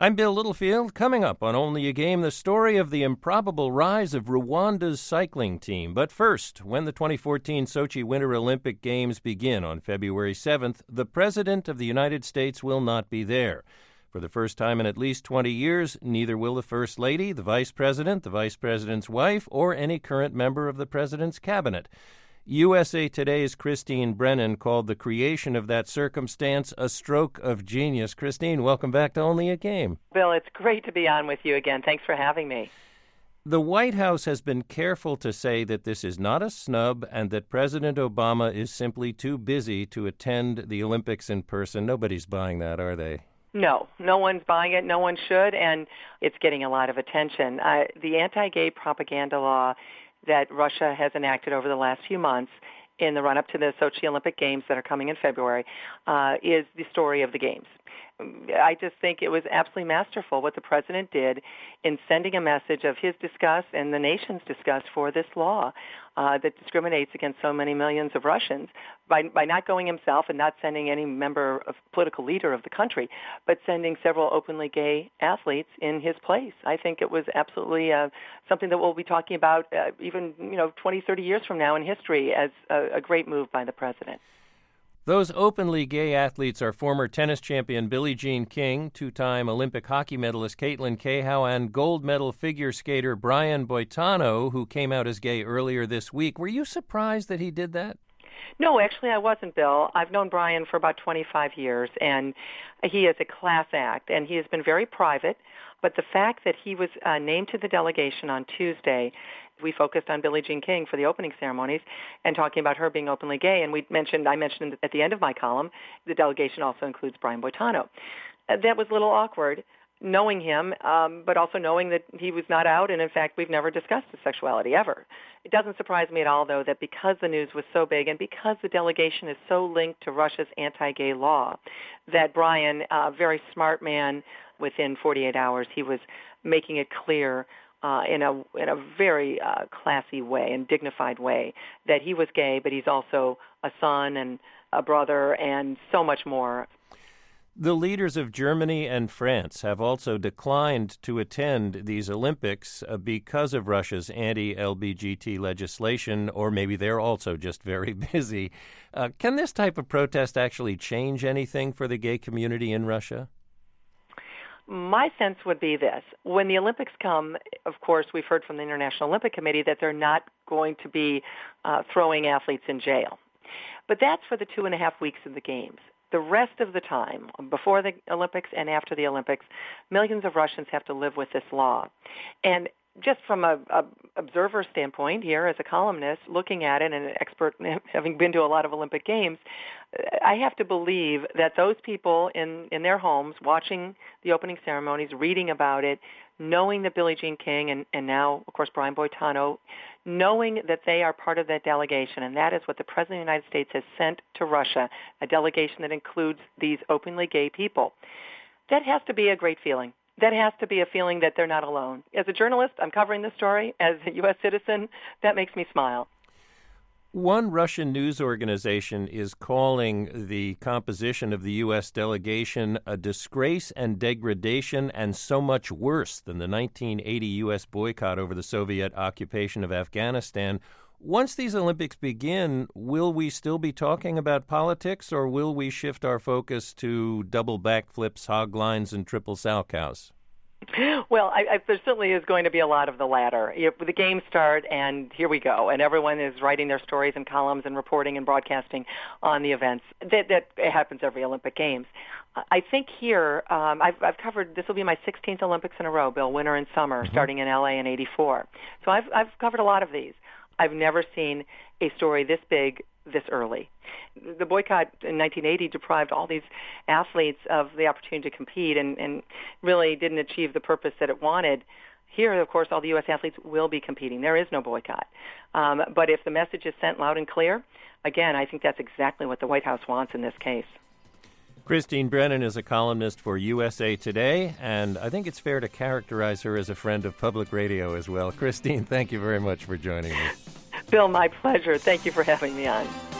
I'm Bill Littlefield. Coming up on Only a Game, the story of the improbable rise of Rwanda's cycling team. But first, when the 2014 Sochi Winter Olympic Games begin on February 7th, the President of the United States will not be there. For the first time in at least 20 years, neither will the First Lady, the Vice President, the Vice President's wife, or any current member of the President's cabinet. USA Today's Christine Brennan called the creation of that circumstance a stroke of genius. Christine, welcome back to Only a Game. Bill, it's great to be on with you again. Thanks for having me. The White House has been careful to say that this is not a snub and that President Obama is simply too busy to attend the Olympics in person. Nobody's buying that, are they? No one's buying it. No one should, and it's getting a lot of attention. The anti-gay propaganda law that Russia has enacted over the last few months in the run-up to the Sochi Olympic Games that are coming in February is the story of the Games. I just think it was absolutely masterful what the president did in sending a message of his disgust and the nation's disgust for this law that discriminates against so many millions of Russians by not going himself and not sending any member of political leader of the country, but sending several openly gay athletes in his place. I think it was absolutely something that we'll be talking about even 20, 30 years from now in history as a great move by the president. Those openly gay athletes are former tennis champion Billie Jean King, two-time Olympic hockey medalist Caitlin Cahow, and gold medal figure skater Brian Boitano, who came out as gay earlier this week. Were you surprised that he did that? No, actually I wasn't, Bill. I've known Brian for about 25 years, and he is a class act, and he has been very private. But the fact that he was named to the delegation on Tuesday, we focused on Billie Jean King for the opening ceremonies and talking about her being openly gay. And I mentioned at the end of my column, the delegation also includes Brian Boitano. That was a little awkward, knowing him, but also knowing that he was not out. And in fact, we've never discussed his sexuality ever. It doesn't surprise me at all, though, that because the news was so big and because the delegation is so linked to Russia's anti-gay law, that Brian, a very smart man, within 48 hours, he was making it clear in a very classy way and dignified way that he was gay, but he's also a son and a brother and so much more. The leaders of Germany and France have also declined to attend these Olympics because of Russia's anti-LGBT legislation, or maybe they're also just very busy. Can this type of protest actually change anything for the gay community in Russia? My sense would be this. When the Olympics come, of course, we've heard from the International Olympic Committee that they're not going to be throwing athletes in jail. But that's for the 2.5 weeks of the Games. The rest of the time, before the Olympics and after the Olympics, millions of Russians have to live with this law. And just from a observer standpoint here, as a columnist, looking at it and an expert having been to a lot of Olympic Games, I have to believe that those people in their homes watching the opening ceremonies, reading about it, knowing that Billie Jean King and now, of course, Brian Boitano, knowing that they are part of that delegation, and that is what the President of the United States has sent to Russia, a delegation that includes these openly gay people, that has to be a great feeling. That has to be a feeling that they're not alone. As a journalist, I'm covering this story. As a U.S. citizen, that makes me smile. One Russian news organization is calling the composition of the U.S. delegation a disgrace and degradation and so much worse than the 1980 U.S. boycott over the Soviet occupation of Afghanistan. Once these Olympics begin, will we still be talking about politics, or will we shift our focus to double backflips, hog lines, and triple sow cows? Well, there certainly is going to be a lot of the latter. The games start, and here we go, and everyone is writing their stories and columns and reporting and broadcasting on the events. That happens every Olympic Games. I think here, I've covered, this will be my 16th Olympics in a row, Bill, winter and summer, starting in L.A. in '84. So I've covered a lot of these. I've never seen a story this big this early. The boycott in 1980 deprived all these athletes of the opportunity to compete and really didn't achieve the purpose that it wanted. Here, of course, all the U.S. athletes will be competing. There is no boycott. But if the message is sent loud and clear, again, I think that's exactly what the White House wants in this case. Christine Brennan is a columnist for USA Today, and I think it's fair to characterize her as a friend of public radio as well. Christine, thank you very much for joining me. Bill, my pleasure. Thank you for having me on.